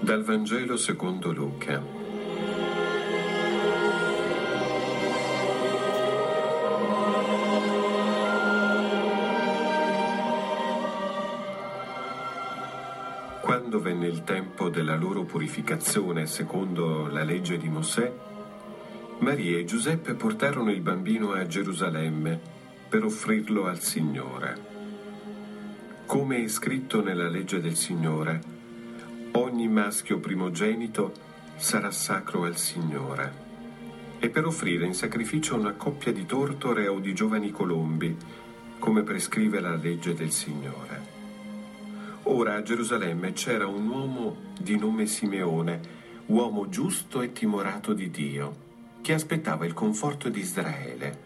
Dal Vangelo secondo Luca. Quando venne il tempo della loro purificazione secondo la legge di Mosè, Maria e Giuseppe portarono il bambino a Gerusalemme per offrirlo al Signore. Come è scritto nella legge del Signore, ogni maschio primogenito sarà sacro al Signore. E per offrire in sacrificio una coppia di tortore o di giovani colombi, come prescrive la legge del Signore. Ora a Gerusalemme c'era un uomo di nome Simeone, uomo giusto e timorato di Dio, che aspettava il conforto di Israele.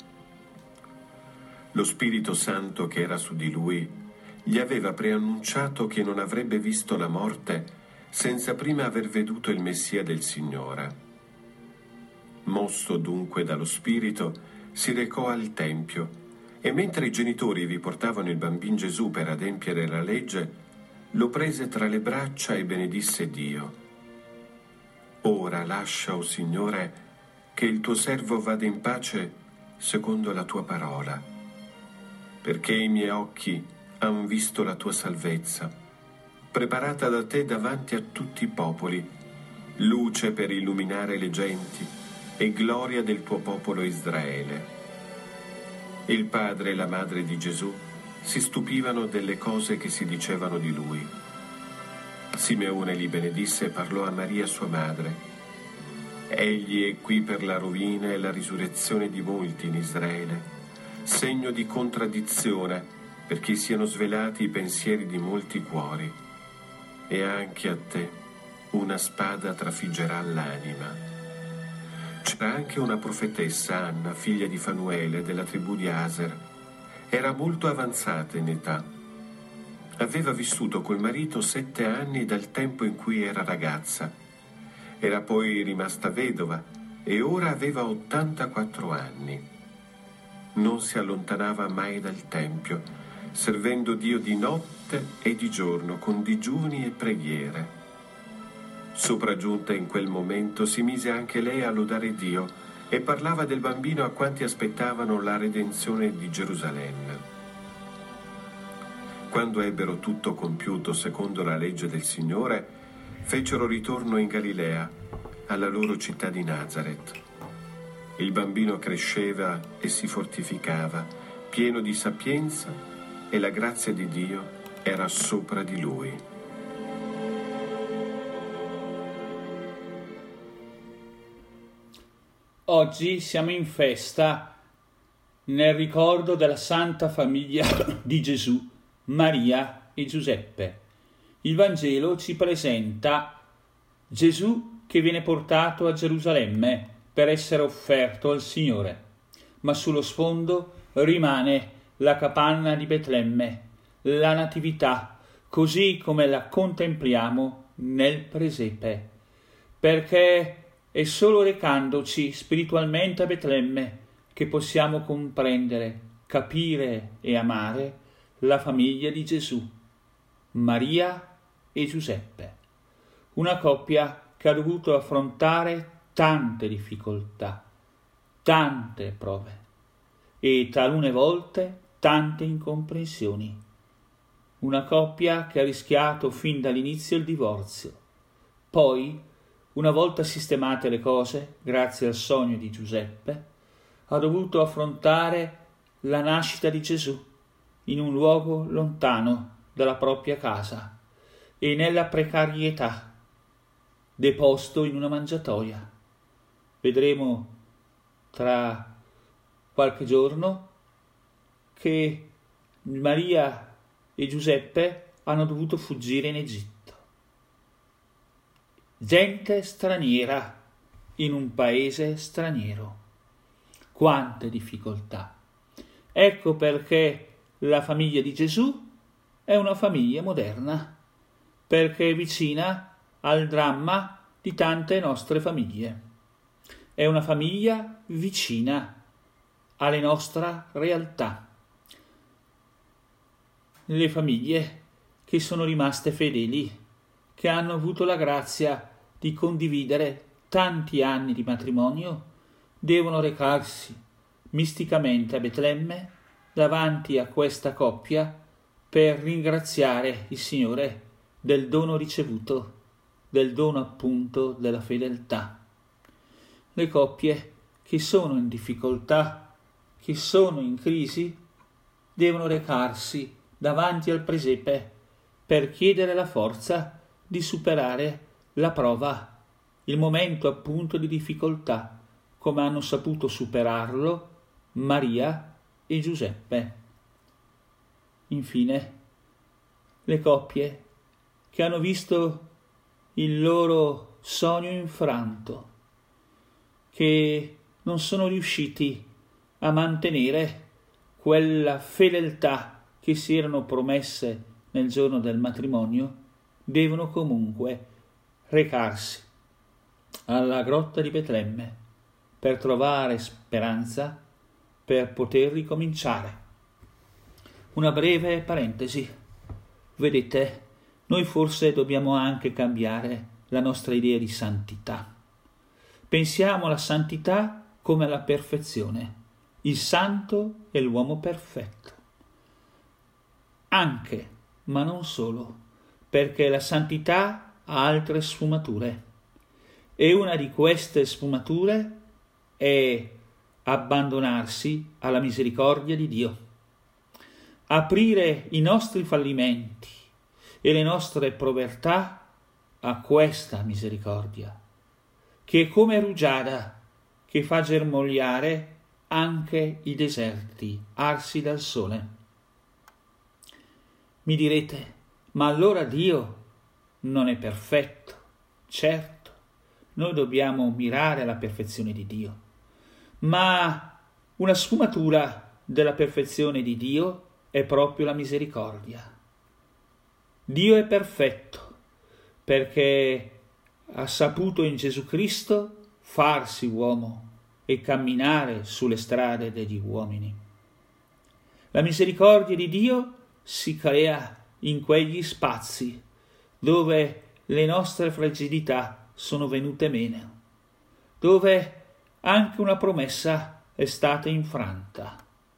Lo Spirito Santo che era su di lui gli aveva preannunciato che non avrebbe visto la morte senza prima aver veduto il Messia del Signore. Mosso dunque dallo Spirito, si recò al Tempio e mentre i genitori vi portavano il bambino Gesù per adempiere la legge, lo prese tra le braccia e benedisse Dio. Ora lascia, o Signore, che il tuo servo vada in pace secondo la tua parola, perché i miei occhi han visto la tua salvezza, preparata da te davanti a tutti i popoli, luce per illuminare le genti e gloria del tuo popolo Israele. Il padre e la madre di Gesù si stupivano delle cose che si dicevano di lui. Simeone li benedisse e parlò a Maria sua madre. Egli è qui per la rovina e la risurrezione di molti in Israele, segno di contraddizione, perché siano svelati i pensieri di molti cuori, e anche a te una spada trafiggerà l'anima. C'era anche una profetessa, Anna, figlia di Fanuele, della tribù di Aser. Era molto avanzata in età. Aveva vissuto col marito 7 anni dal tempo in cui era ragazza. Era poi rimasta vedova e ora aveva 84 anni. Non si allontanava mai dal Tempio, servendo Dio di notte e di giorno con digiuni e preghiere. Sopraggiunta in quel momento si mise anche lei a lodare Dio e parlava del bambino a quanti aspettavano la redenzione di Gerusalemme. Quando ebbero tutto compiuto secondo la legge del Signore, fecero ritorno in Galilea, alla loro città di Nazaret. Il bambino cresceva e si fortificava, pieno di sapienza, e la grazia di Dio era sopra di lui. Oggi siamo in festa nel ricordo della Santa Famiglia di Gesù, Maria e Giuseppe. Il Vangelo ci presenta Gesù che viene portato a Gerusalemme per essere offerto al Signore, ma sullo sfondo rimane la capanna di Betlemme, la natività, così come la contempliamo nel presepe, perché è solo recandoci spiritualmente a Betlemme che possiamo comprendere, capire e amare la famiglia di Gesù, Maria e Giuseppe, una coppia che ha dovuto affrontare tante difficoltà, tante prove e talune volte tante incomprensioni. Una coppia che ha rischiato fin dall'inizio il divorzio. Poi, una volta sistemate le cose, grazie al sogno di Giuseppe, ha dovuto affrontare la nascita di Gesù in un luogo lontano dalla propria casa e nella precarietà, deposto in una mangiatoia. Vedremo tra qualche giorno che Maria e Giuseppe hanno dovuto fuggire in Egitto. Gente straniera in un paese straniero. Quante difficoltà! Ecco perché la famiglia di Gesù è una famiglia moderna, perché è vicina al dramma di tante nostre famiglie. È una famiglia vicina alle nostre realtà. Le famiglie che sono rimaste fedeli, che hanno avuto la grazia di condividere tanti anni di matrimonio devono recarsi misticamente a Betlemme davanti a questa coppia per ringraziare il Signore del dono ricevuto, del dono appunto della fedeltà. Le coppie che sono in difficoltà, che sono in crisi, devono recarsi davanti al presepe per chiedere la forza di superare la prova, il momento appunto di difficoltà, come hanno saputo superarlo Maria e Giuseppe. Infine, le coppie che hanno visto il loro sogno infranto, che non sono riusciti a mantenere quella fedeltà che si erano promesse nel giorno del matrimonio, devono comunque recarsi alla grotta di Betlemme per trovare speranza, per poter ricominciare. Una breve parentesi. Vedete, noi forse dobbiamo anche cambiare la nostra idea di santità. Pensiamo alla santità come alla perfezione. Il santo è l'uomo perfetto. Anche, ma non solo, perché la santità ha altre sfumature. E una di queste sfumature è abbandonarsi alla misericordia di Dio. Aprire i nostri fallimenti e le nostre povertà a questa misericordia, che è come rugiada che fa germogliare anche i deserti arsi dal sole. Mi direte, ma allora Dio non è perfetto? Certo, noi dobbiamo mirare alla perfezione di Dio, ma una sfumatura della perfezione di Dio è proprio la misericordia. Dio è perfetto perché ha saputo in Gesù Cristo farsi uomo e camminare sulle strade degli uomini. La misericordia di Dio si crea in quegli spazi dove le nostre fragilità sono venute meno, dove anche una promessa è stata infranta.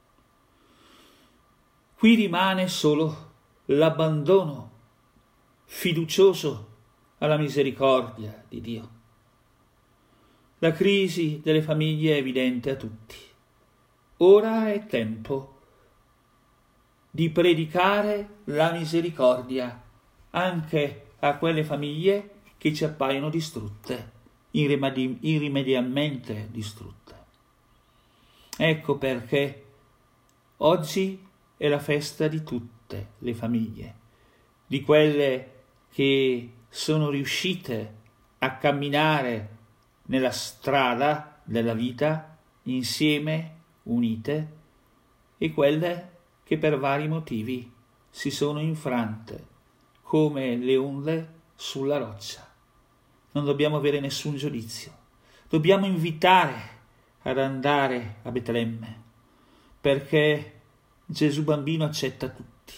Qui rimane solo l'abbandono fiducioso alla misericordia di Dio. La crisi delle famiglie è evidente a tutti. Ora è tempo di predicare la misericordia anche a quelle famiglie che ci appaiono distrutte, irrimediabilmente distrutte. Ecco perché oggi è la festa di tutte le famiglie, di quelle che sono riuscite a camminare nella strada della vita insieme, unite, e quelle che per vari motivi si sono infrante come le onde sulla roccia. Non dobbiamo avere nessun giudizio, dobbiamo invitare ad andare a Betlemme, perché Gesù bambino accetta tutti,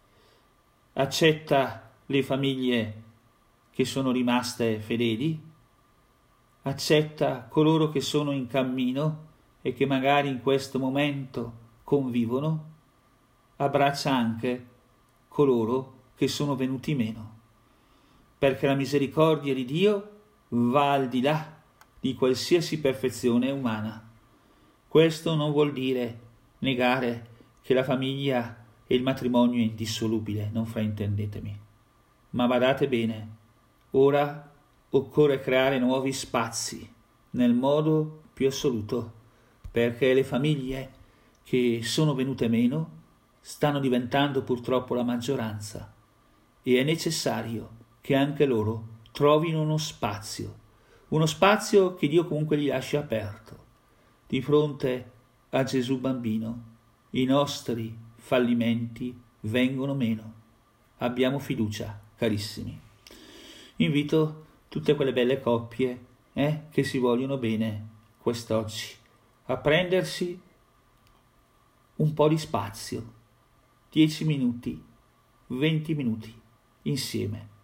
accetta le famiglie che sono rimaste fedeli, accetta coloro che sono in cammino e che magari in questo momento convivono, abbraccia anche coloro che sono venuti meno, perché la misericordia di Dio va al di là di qualsiasi perfezione umana. Questo non vuol dire negare che la famiglia e il matrimonio è indissolubile, non fraintendetemi, ma badate bene, ora occorre creare nuovi spazi nel modo più assoluto, perché le famiglie che sono venute meno stanno diventando purtroppo la maggioranza e è necessario che anche loro trovino uno spazio che Dio comunque gli lascia aperto. Di fronte a Gesù bambino i nostri fallimenti vengono meno. Abbiamo fiducia, carissimi. Invito tutte quelle belle coppie che si vogliono bene quest'oggi a prendersi un po' di spazio, 10 minuti, 20 minuti insieme,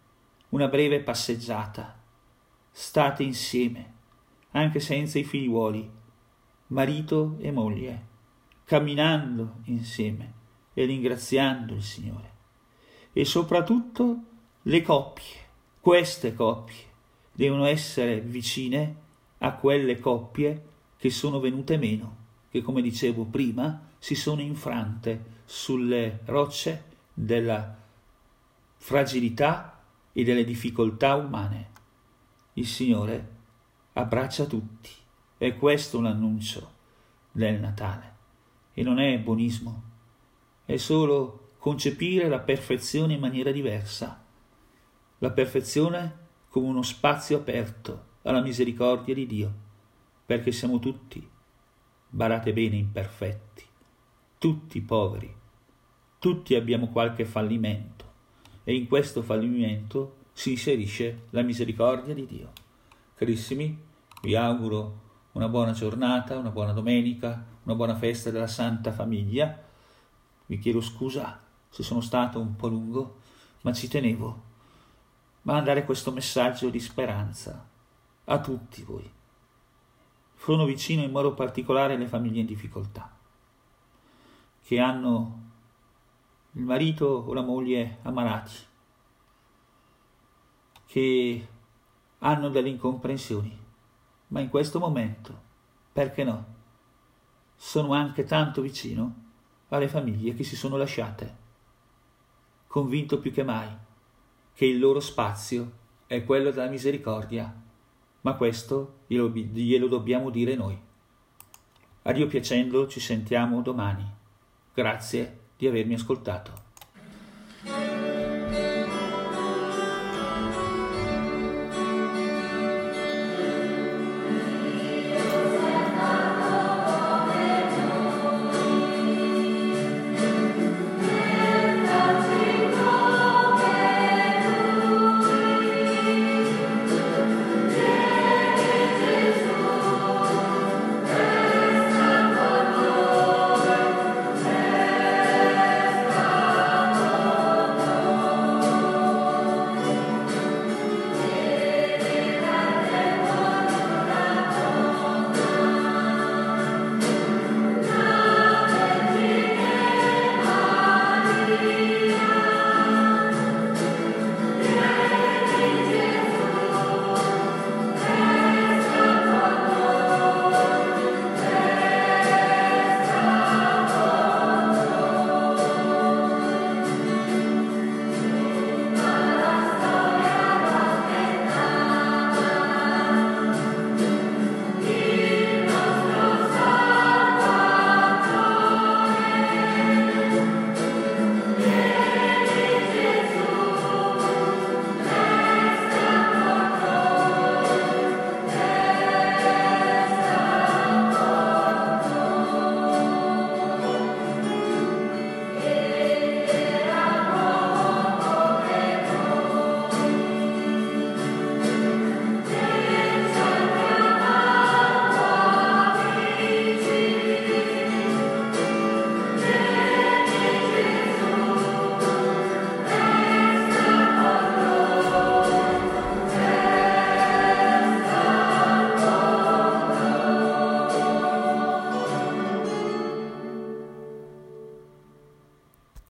una breve passeggiata. State insieme, anche senza i figliuoli, marito e moglie, camminando insieme e ringraziando il Signore. E soprattutto le coppie, queste coppie, devono essere vicine a quelle coppie che sono venute meno, che come dicevo prima si sono infrante sulle rocce della fragilità e delle difficoltà umane. Il Signore abbraccia tutti, e questo è un annuncio del Natale, e non è buonismo, è solo concepire la perfezione in maniera diversa, la perfezione come uno spazio aperto alla misericordia di Dio, perché siamo tutti, badate bene, imperfetti, tutti poveri, tutti abbiamo qualche fallimento, e in questo fallimento si inserisce la misericordia di Dio. Carissimi, vi auguro una buona giornata, una buona domenica, una buona festa della Santa Famiglia. Vi chiedo scusa se sono stato un po' lungo, ma ci tenevo a mandare questo messaggio di speranza a tutti voi. Sono vicino in modo particolare alle famiglie in difficoltà, che hanno il marito o la moglie ammalati, che hanno delle incomprensioni, ma in questo momento, perché no, sono anche tanto vicino alle famiglie che si sono lasciate, convinto più che mai che il loro spazio è quello della misericordia, ma questo glielo dobbiamo dire noi. A Dio piacendo ci sentiamo domani. Grazie di avermi ascoltato.